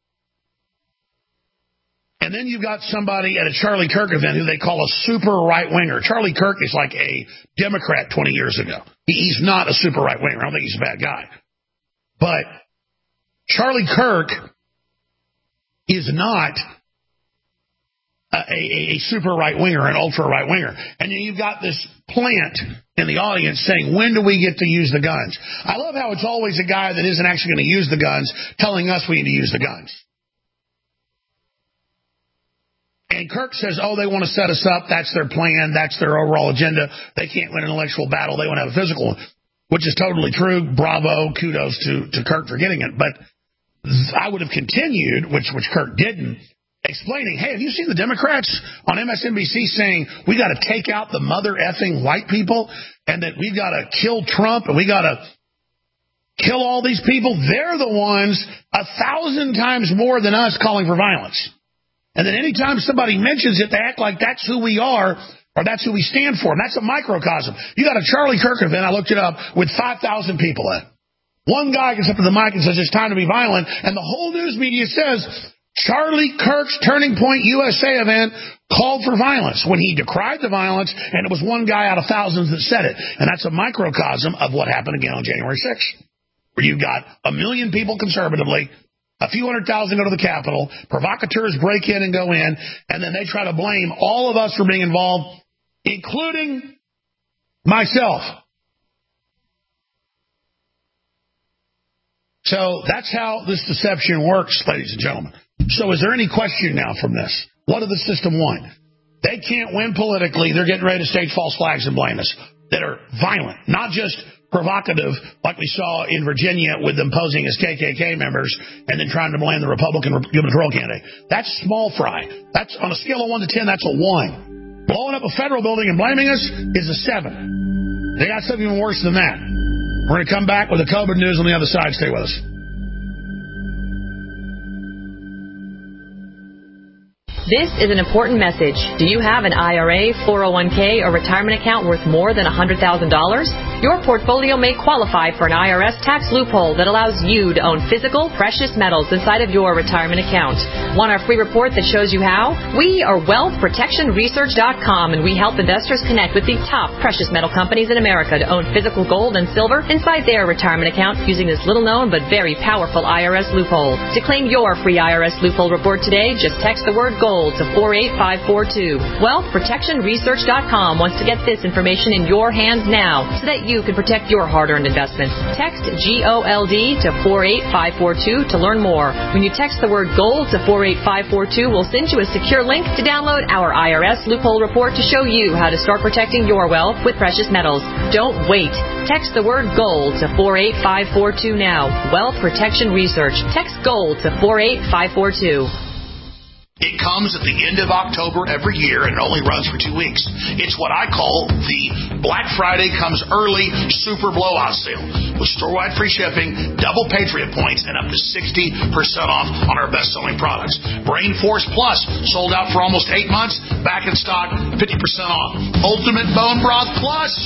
and then you've got somebody at a Charlie Kirk event who they call a super right-winger. Charlie Kirk is like a Democrat twenty years ago. He, he's not a super right-winger. I don't think he's a bad guy. But Charlie Kirk is not a, a, a super right-winger, an ultra-right-winger. And then you've got this plant in the audience saying, when do we get to use the guns? I love how it's always a guy that isn't actually going to use the guns telling us we need to use the guns. And Kirk says, oh, they want to set us up. That's their plan. That's their overall agenda. They can't win an intellectual battle. They want to have a physical one, which is totally true. Bravo. Kudos to, to Kirk for getting it. But I would have continued, which which Kirk didn't, explaining, hey, have you seen the Democrats on M S N B C saying we got to take out the mother effing white people and that we've got to kill Trump and we got to kill all these people? They're the ones a thousand times more than us calling for violence. And then anytime somebody mentions it, they act like that's who we are or that's who we stand for. And that's a microcosm. You got a Charlie Kirk event, I looked it up, with five thousand people in it. One guy gets up to the mic and says it's time to be violent, and the whole news media says Charlie Kirk's Turning Point U S A event called for violence when he decried the violence, and it was one guy out of thousands that said it. And that's a microcosm of what happened again on January sixth, where you've got a million people conservatively, a few hundred thousand go to the Capitol, provocateurs break in and go in, and then they try to blame all of us for being involved, including myself. So that's how this deception works, ladies and gentlemen. So is there any question now from this? What does the system want? They can't win politically. They're getting ready to stage false flags and blame us that are violent, not just provocative like we saw in Virginia with them posing as K K K members and then trying to blame the Republican gubernatorial candidate. That's small fry. That's on a scale of one to ten, that's a one. Blowing up a federal building and blaming us is a seven. They got something even worse than that. We're going to come back with the COVID news on the other side. Stay with us. This is an important message. Do you have an I R A, four oh one k, or retirement account worth more than one hundred thousand dollars? Your portfolio may qualify for an I R S tax loophole that allows you to own physical, precious metals inside of your retirement account. Want our free report that shows you how? We are wealth protection research dot com, and we help investors connect with the top precious metal companies in America to own physical gold and silver inside their retirement account using this little-known but very powerful I R S loophole. To claim your free I R S loophole report today, just text the word gold to four eight five four two. wealth protection research dot com wants to get this information in your hands now so that you can protect your hard-earned investments. Text G O L D to four eight five four two to learn more. When you text the word GOLD to four eight five four two, we'll send you a secure link to download our I R S loophole report to show you how to start protecting your wealth with precious metals. Don't wait. Text the word GOLD to four eight five four two now. Wealth Protection Research. Text GOLD to four eight five four two. It comes at the end of October every year, and it only runs for two weeks. It's what I call the Black Friday comes early super blowout sale with store-wide free shipping, double Patriot points, and up to sixty percent off on our best-selling products. Brain Force Plus, sold out for almost eight months, back in stock, fifty percent off. Ultimate Bone Broth Plus,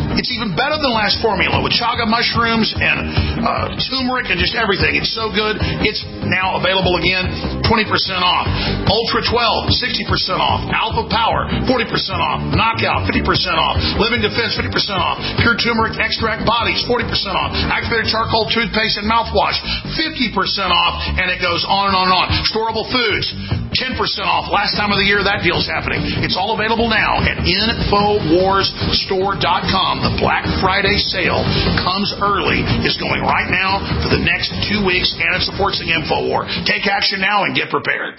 It's even better than last formula with chaga mushrooms and uh, turmeric and just everything. It's so good. It's now available again, twenty percent off. Ultra twelve, sixty percent off. Alpha Power, forty percent off. Knockout, fifty percent off. Living Defense, fifty percent off. Pure Turmeric Extract Bodies, forty percent off. Activated Charcoal Toothpaste and Mouthwash, fifty percent off. And it goes on and on and on. Storable Foods, ten percent off. Last time of the year that deal's happening. It's all available now at Infowars Store dot com. The Black Friday sale comes early. It's going right now for the next two weeks, and it supports the InfoWar. Take action now and get prepared.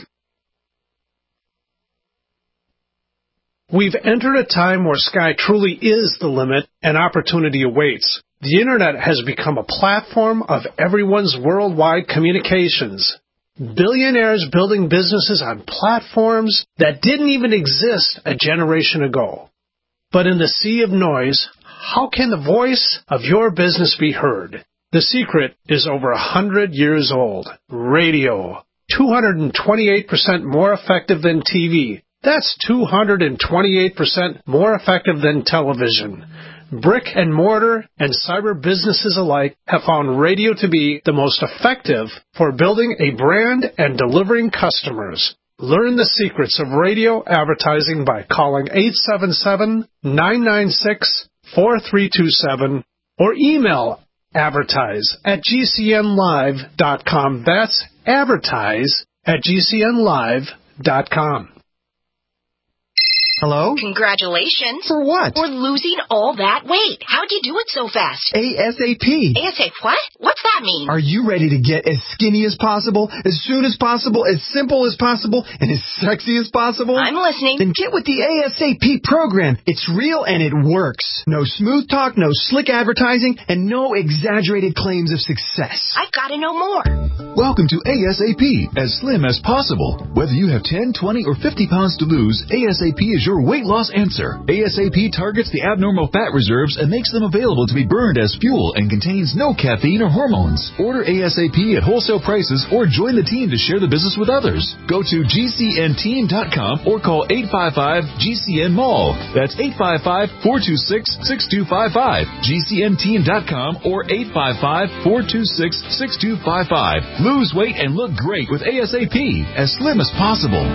We've entered a time where sky truly is the limit and opportunity awaits. The Internet has become a platform of everyone's worldwide communications. Billionaires building businesses on platforms that didn't even exist a generation ago. But in the sea of noise, how can the voice of your business be heard? The secret is over a hundred years old. Radio. two hundred twenty-eight percent more effective than T V. That's two hundred twenty-eight percent more effective than television. Brick and mortar and cyber businesses alike have found radio to be the most effective for building a brand and delivering customers. Learn the secrets of radio advertising by calling eight seven seven, nine nine six, four three two seven or email advertise at G C N live dot com. That's advertise at G C N live dot com. Hello? Congratulations. For what? For losing all that weight. How'd you do it so fast? ASAP. ASAP what? What's that mean? Are you ready to get as skinny as possible, as soon as possible, as simple as possible, and as sexy as possible? I'm listening. Then get with the ASAP program. It's real and it works. No smooth talk, no slick advertising, and no exaggerated claims of success. I've got to know more. Welcome to ASAP, as slim as possible. Whether you have ten, twenty, or fifty pounds to lose, ASAP is your weight loss answer. ASAP targets the abnormal fat reserves and makes them available to be burned as fuel and contains no caffeine or hormones. Order ASAP at wholesale prices or join the team to share the business with others. Go to G C N team dot com or call eight five five G C N mall. That's eight five five, four two six, six two five five. G C N team dot com or eight five five, four two six, six two five five. Lose weight and look great with ASAP, as slim as possible.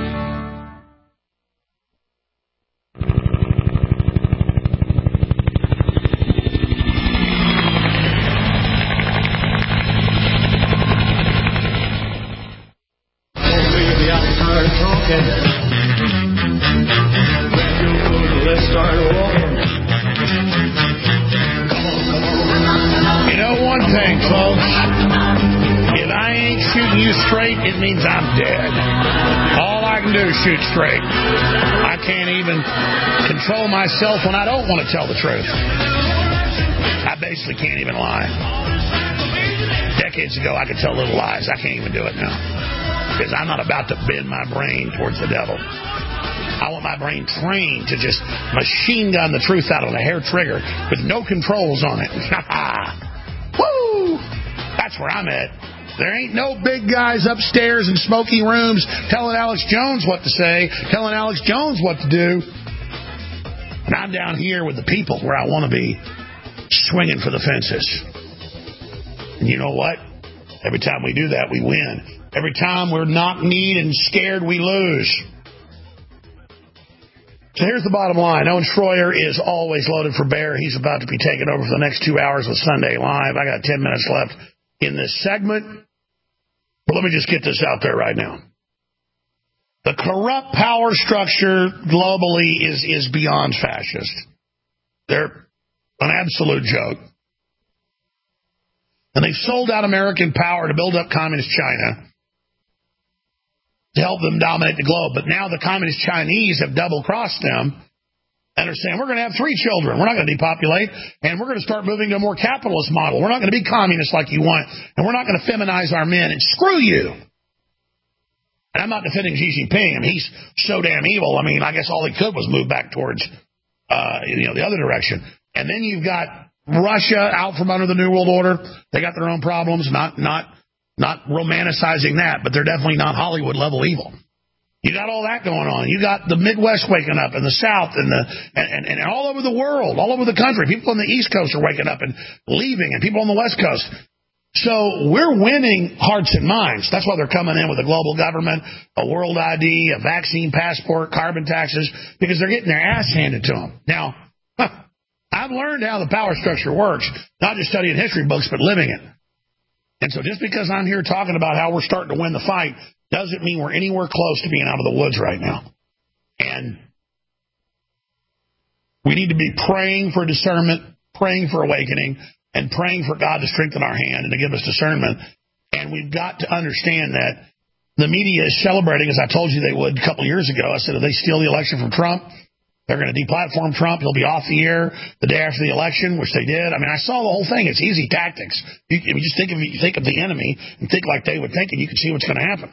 You know one thing, folks. If I ain't shooting you straight, it means I'm dead. All I can do is shoot straight. I can't even control myself when I don't want to tell the truth. I basically can't even lie. Decades ago, I could tell little lies. I can't even do it now. Because I'm not about to bend my brain towards the devil. I want my brain trained to just machine gun the truth out on a hair trigger with no controls on it. Woo! That's where I'm at. There ain't no big guys upstairs in smoky rooms telling Alex Jones what to say, telling Alex Jones what to do. And I'm down here with the people where I want to be, swinging for the fences. And you know what? Every time we do that, we win. Every time we're knock-kneed and scared, we lose. So here's the bottom line. Owen Schroyer is always loaded for bear. He's about to be taken over for the next two hours with Sunday Live. I got ten minutes left in this segment. But let me just get this out there right now. The corrupt power structure globally is, is beyond fascist. They're an absolute joke. And they've sold out American power to build up communist China to help them dominate the globe. But now the communist Chinese have double-crossed them and are saying, we're going to have three children. We're not going to depopulate, and we're going to start moving to a more capitalist model. We're not going to be communist like you want, and we're not going to feminize our men, and screw you. And I'm not defending Xi Jinping. I mean, he's so damn evil. I mean, I guess all he could was move back towards, uh, you know, the other direction. And then you've got Russia out from under the New World Order. They got their own problems, not not not romanticizing that, but they're definitely not Hollywood-level evil. You got all that going on. You got the Midwest waking up, and the South, and the and, and, and all over the world, all over the country. People on the East Coast are waking up and leaving, and people on the West Coast. So we're winning hearts and minds. That's why they're coming in with a global government, a world I D, a vaccine passport, carbon taxes, because they're getting their ass handed to them. Now, huh, I've learned how the power structure works, not just studying history books, but living it. And so just because I'm here talking about how we're starting to win the fight doesn't mean we're anywhere close to being out of the woods right now. And we need to be praying for discernment, praying for awakening, and praying for God to strengthen our hand and to give us discernment. And we've got to understand that the media is celebrating, as I told you they would a couple of years ago. I said, if they steal the election from Trump, they're going to deplatform Trump. He'll be off the air the day after the election, which they did. I mean, I saw the whole thing. It's easy tactics. You, if you just think of, you think of the enemy and think like they would think, and you can see what's going to happen.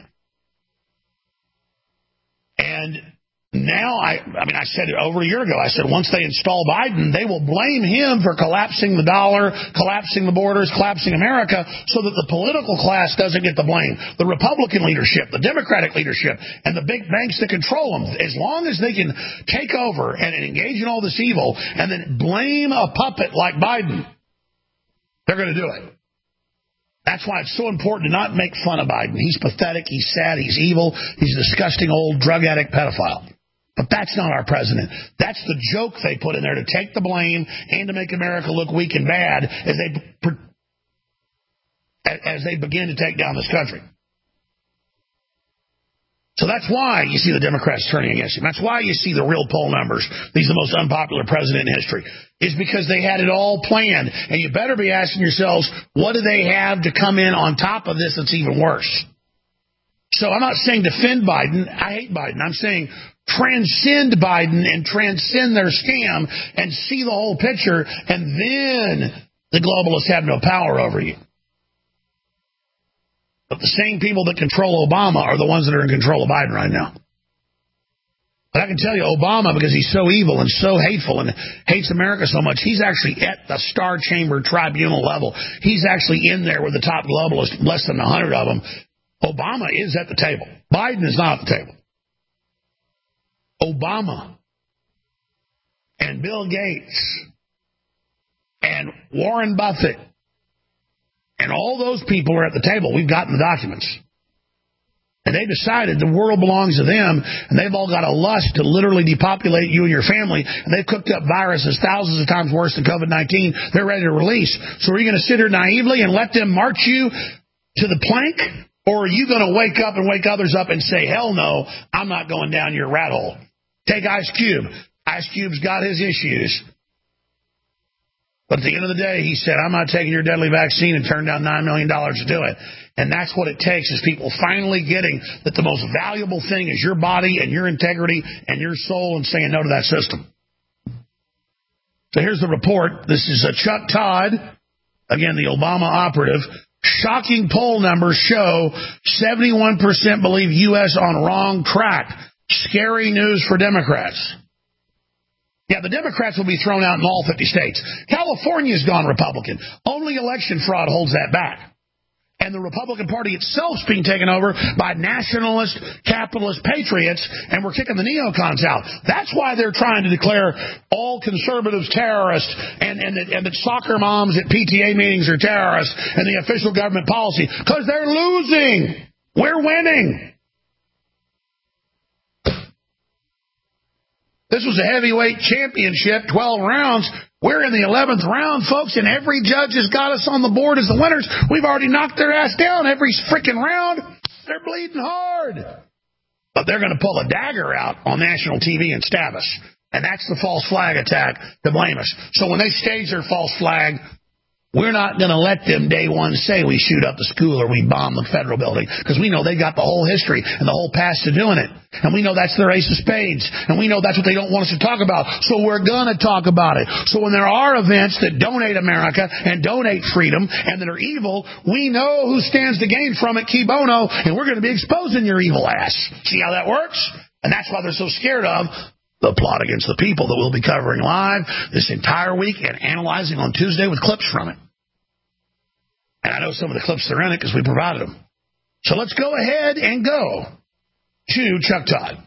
And now, I, I mean, I said it over a year ago. I said once they install Biden, they will blame him for collapsing the dollar, collapsing the borders, collapsing America, so that the political class doesn't get the blame. The Republican leadership, the Democratic leadership, and the big banks that control them, as long as they can take over and engage in all this evil and then blame a puppet like Biden, they're going to do it. That's why it's so important to not make fun of Biden. He's pathetic, he's sad, he's evil, he's a disgusting old drug addict pedophile. But that's not our president. That's the joke they put in there to take the blame and to make America look weak and bad as they as they begin to take down this country. So that's why you see the Democrats turning against him. That's why you see the real poll numbers. He's the most unpopular president in history. It's because they had it all planned. And you better be asking yourselves, what do they have to come in on top of this that's even worse? So I'm not saying defend Biden. I hate Biden. I'm saying transcend Biden and transcend their scam and see the whole picture, and then the globalists have no power over you. But the same people that control Obama are the ones that are in control of Biden right now. But I can tell you, Obama, because he's so evil and so hateful and hates America so much, he's actually at the Star Chamber tribunal level. He's actually in there with the top globalists, less than a hundred of them. Obama is at the table. Biden is not at the table. Obama and Bill Gates and Warren Buffett and all those people are at the table. We've gotten the documents. And they decided the world belongs to them, and they've all got a lust to literally depopulate you and your family, and they've cooked up viruses thousands of times worse than COVID nineteen. They're ready to release. So are you going to sit here naively and let them march you to the plank? Or are you going to wake up and wake others up and say, hell no, I'm not going down your rat hole? Take Ice Cube. Ice Cube's got his issues. But at the end of the day, he said, I'm not taking your deadly vaccine, and turned down nine million dollars to do it. And that's what it takes, is people finally getting that the most valuable thing is your body and your integrity and your soul, and saying no to that system. So here's the report. This is a Chuck Todd, again, the Obama operative. Shocking poll numbers show seventy-one percent believe U S on wrong track. Scary news for Democrats. Yeah, the Democrats will be thrown out in all fifty states. California's gone Republican. Only election fraud holds that back. And the Republican Party itself is being taken over by nationalist, capitalist patriots, and we're kicking the neocons out. That's why they're trying to declare all conservatives terrorists, and, and, that, and that soccer moms at P T A meetings are terrorists, and the official government policy, because they're losing. We're winning. This was a heavyweight championship, twelve rounds. We're in the eleventh round, folks, and every judge has got us on the board as the winners. We've already knocked their ass down every freaking round. They're bleeding hard. But they're going to pull a dagger out on national T V and stab us. And that's the false flag attack to blame us. So when they stage their false flag, we're not going to let them day one say we shoot up the school or we bomb the federal building, because we know they've got the whole history and the whole past to doing it. And we know that's their ace of spades. And we know that's what they don't want us to talk about. So we're going to talk about it. So when there are events that donate America and donate freedom and that are evil, we know who stands to gain from it, Key Bono, and we're going to be exposing your evil ass. See how that works? And that's why they're so scared of the plot against the people that we'll be covering live this entire week and analyzing on Tuesday with clips from it. And I know some of the clips that are in it because we provided them. So let's go ahead and go to Chuck Todd.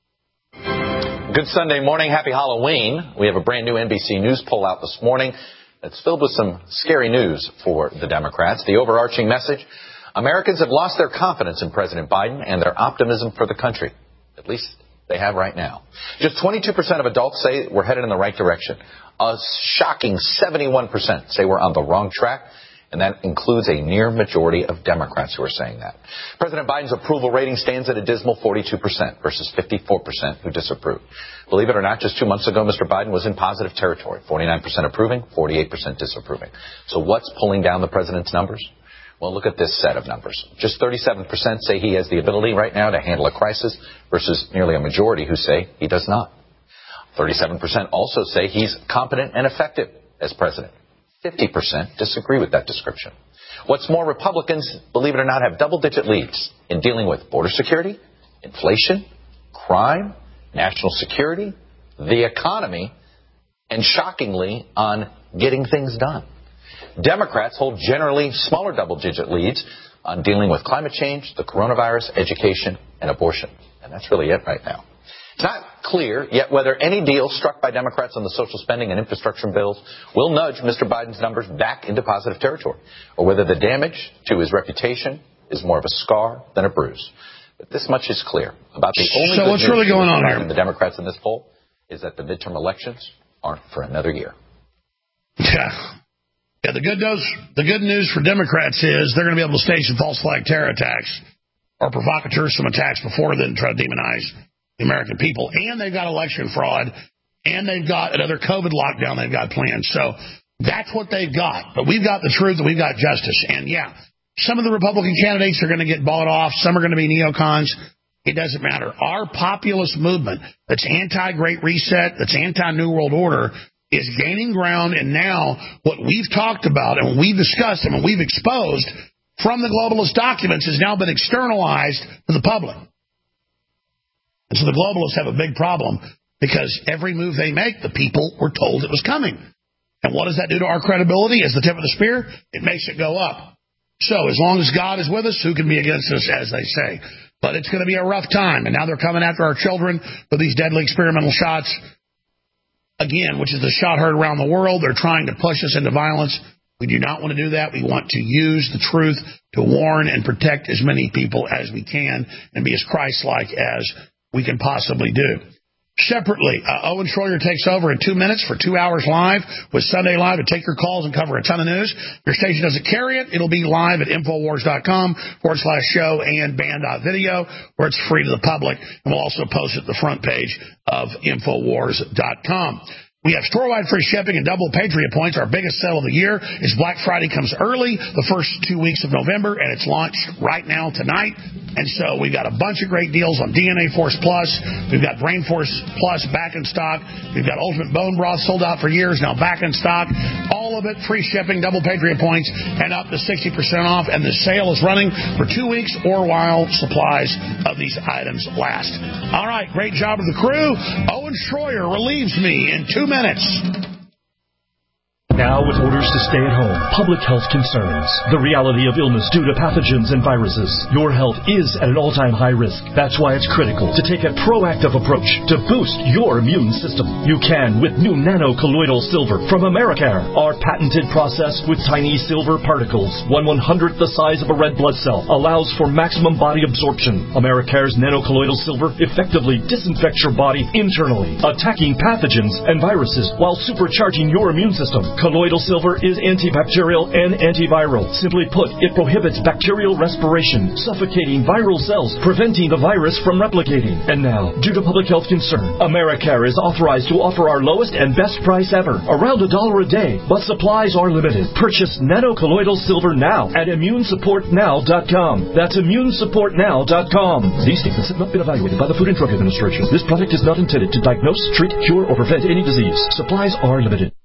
Good Sunday morning. Happy Halloween. We have a brand new N B C News poll out this morning that's filled with some scary news for the Democrats. The overarching message: Americans have lost their confidence in President Biden and their optimism for the country. At least they have right now. Just twenty-two percent of adults say we're headed in the right direction. A shocking seventy-one percent say we're on the wrong track. And that includes a near majority of Democrats who are saying that. President Biden's approval rating stands at a dismal forty-two percent versus fifty-four percent who disapprove. Believe it or not, just two months ago, Mister Biden was in positive territory. forty-nine percent approving, forty-eight percent disapproving. So what's pulling down the president's numbers? Well, look at this set of numbers. Just thirty-seven percent say he has the ability right now to handle a crisis versus nearly a majority who say he does not. thirty-seven percent also say he's competent and effective as president. fifty percent disagree with that description. What's more, Republicans, believe it or not, have double-digit leads in dealing with border security, inflation, crime, national security, the economy, and shockingly, on getting things done. Democrats hold generally smaller double-digit leads on dealing with climate change, the coronavirus, education, and abortion. And that's really it right now. It's not clear yet whether any deal struck by Democrats on the social spending and infrastructure bills will nudge Mister Biden's numbers back into positive territory, or whether the damage to his reputation is more of a scar than a bruise. But this much is clear. About the only so good what's news really going on here? The Democrats in this poll is that the midterm elections aren't for another year. Yeah. Yeah, the good news, the good news for Democrats is they're going to be able to stage some false flag terror attacks or provocateurs, some attacks before then try to demonize the American people. And they've got election fraud, and they've got another COVID lockdown they've got planned. So that's what they've got. But we've got the truth, and we've got justice. And, yeah, some of the Republican candidates are going to get bought off. Some are going to be neocons. It doesn't matter. Our populist movement that's anti-Great Reset, that's anti-New World Order, is gaining ground. And now what we've talked about and what we've discussed and what we've exposed from the globalist documents has now been externalized to the public. And so the globalists have a big problem because every move they make, the people were told it was coming. And what does that do to our credibility as the tip of the spear? It makes it go up. So as long as God is with us, who can be against us, as they say? But it's going to be a rough time. And now they're coming after our children with these deadly experimental shots. Again, which is the shot heard around the world. They're trying to push us into violence. We do not want to do that. We want to use the truth to warn and protect as many people as we can and be as Christ-like as we can possibly do. Separately, uh, Owen Schroyer takes over in two minutes for two hours live with Sunday Live to take your calls and cover a ton of news. If your station doesn't carry it, it'll be live at Infowars.com forward slash show and band.video, where it's free to the public. And we'll also post it at the front page of Infowars dot com. We have store-wide free shipping and double Patriot points. Our biggest sale of the year is Black Friday comes early, the first two weeks of November, and it's launched right now tonight. And so we've got a bunch of great deals on D N A Force Plus. We've got Brain Force Plus back in stock. We've got Ultimate Bone Broth sold out for years, now back in stock. All of it free shipping, double Patriot points, and up to sixty percent off. And the sale is running for two weeks or while supplies of these items last. All right, great job of the crew. Owen Schroyer relieves me in two minutes. Now, with orders to stay at home, public health concerns, the reality of illness due to pathogens and viruses, your health is at an all-time high risk. That's why it's critical to take a proactive approach to boost your immune system. You can with new nano-colloidal silver from Americare. Our patented process with tiny silver particles, one one-hundredth the size of a red blood cell, allows for maximum body absorption. Americare's nano-colloidal silver effectively disinfects your body internally, attacking pathogens and viruses while supercharging your immune system. Colloidal silver is antibacterial and antiviral. Simply put, it prohibits bacterial respiration, suffocating viral cells, preventing the virus from replicating. And now, due to public health concern, Americare is authorized to offer our lowest and best price ever, around a dollar a day, but supplies are limited. Purchase nano-colloidal silver now at immune support now dot com. That's immune support now dot com. These statements have not been evaluated by the Food and Drug Administration. This product is not intended to diagnose, treat, cure, or prevent any disease. Supplies are limited.